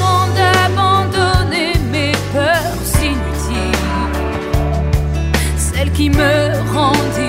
moment d'abandonner mes peurs inutiles, celles qui me rendent